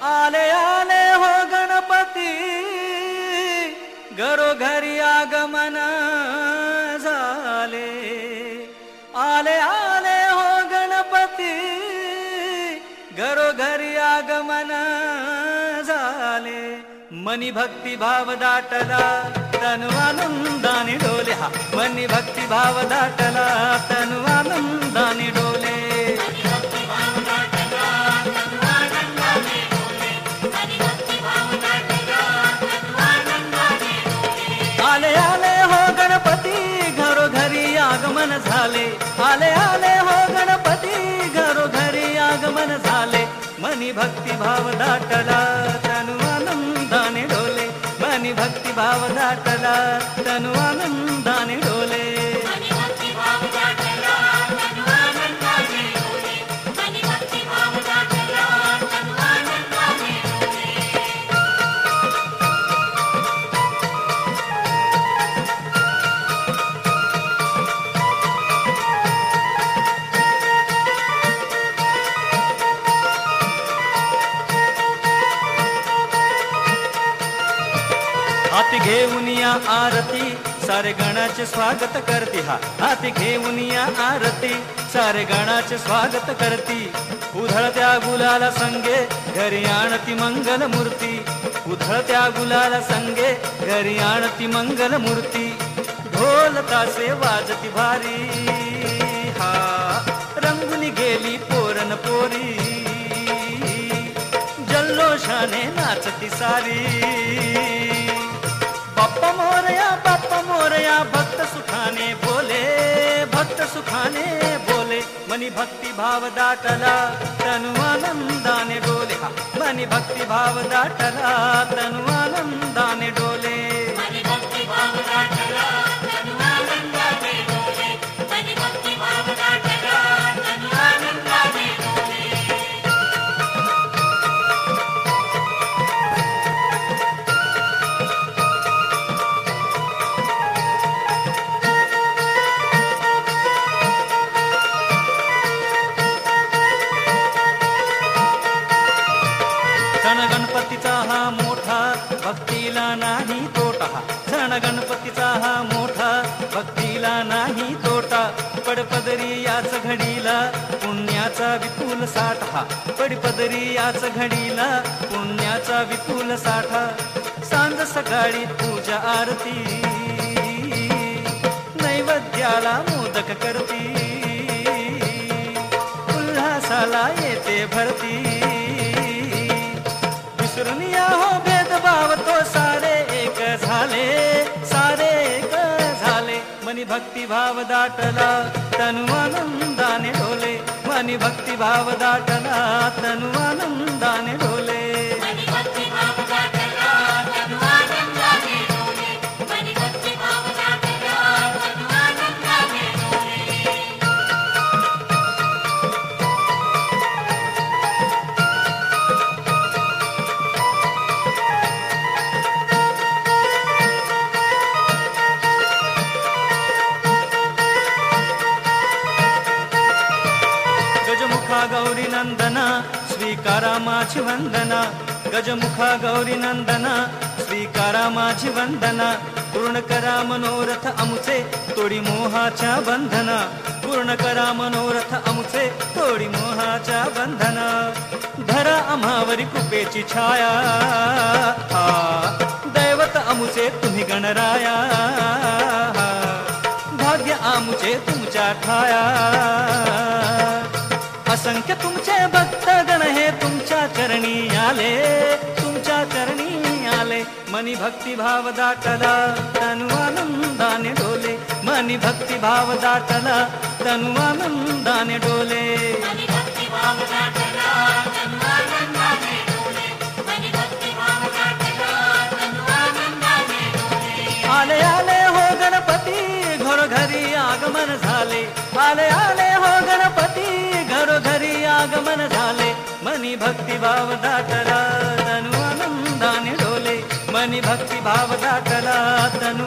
आले आले हो गणपती घरोघरी आगमन झाले. आले आले हो गणपती घरोघरी आगमन झाले. मनी भक्ती भाव दाटला तनु आनंदाने डोले. हा मनी भक्ती भाव दाटला तनु आनंदाने डोले. आले आले हो गणपती घरोघरी आगमन झाले. आले आले हो गणपती घरोघरी आगमन झाले. मनी भक्ती भाव दाटला तनु आनंदाने डोले. मनी भक्ती भाव दाटला तनु आनंदाने डोले. हाती घेऊन या आरती सारे गणाचे स्वागत करती. हा हाती घेऊन या आरती सारे गणाचे स्वागत करती. उधळत्या गुलाला संगे घरी आणती मंगल मूर्ती. उधळत्या गुलाला संगे घरी आणती मंगल मूर्ती. ढोल तासे वाजती भारी. हा रंगुनी गेली पोरन पोरी. जल्लोषाने नाचती सारी. बाप्पा मोरया भक्त सुखाने बोले. भक्त सुखाने बोले. मनी भक्ती भाव दाटला तनु आनंदाने डोले. हा मनी भक्ती भाव दाटला तनु आनंदाने डोले. सण गणपतीचा हा मोठा भक्तीला नाही तोटा. सण गणपतीचा हा मोठा भक्तीला नाही तोटा. पडपदरी याच घडीला पुण्याचा विपुल साठा. पडपदरी याच घडीला पुण्याचा विपुल साठा. सांज सकाळी पूजा आरती नैवेद्याला मोदक करती. उल्हासाला येते भरती. विसरून या हो भेदभाव तो सारे एक झाले. सारे एक झाले. मनी भक्ती भाव दाटला तनु आनंदाने डोले. मनी भक्ती भाव दाटला तनु आनंदाने डोले. गजमुखा गौरी नंदना स्वीकारा माझी वंदना. गजमुखा गौरी नंदना स्वीकारा माझी वंदना. पूर्ण करा मनोरथ आमुचे तोडी मोहाच्या बंधना. पूर्ण करा मनोरथ आमुचे तोडी मोहाच्या बंधना. धरा आम्हावरी कृपेची छाया. हा दैवत आमुचे तुम्ही गणराया. भाग्य आमुचे तुमच्या ठाया. असंख्य तुमचे भक्त गण हे तुमच्या चरणी आले. तुमच्या चरणी आले. मनी भक्ती भाव दाटला तनु आनंदाने डोले. मनी भक्ती भाव दाटला तनु आनंदाने डोले. आले आले हो गणपती घरोघरी आगमन झाले. आले आले हो गणपती घरोघरी आगमन झाले. मनी भक्ती भाव दाटला तनु आनंदाने डोले. मनी भक्ती भाव दाटला तनु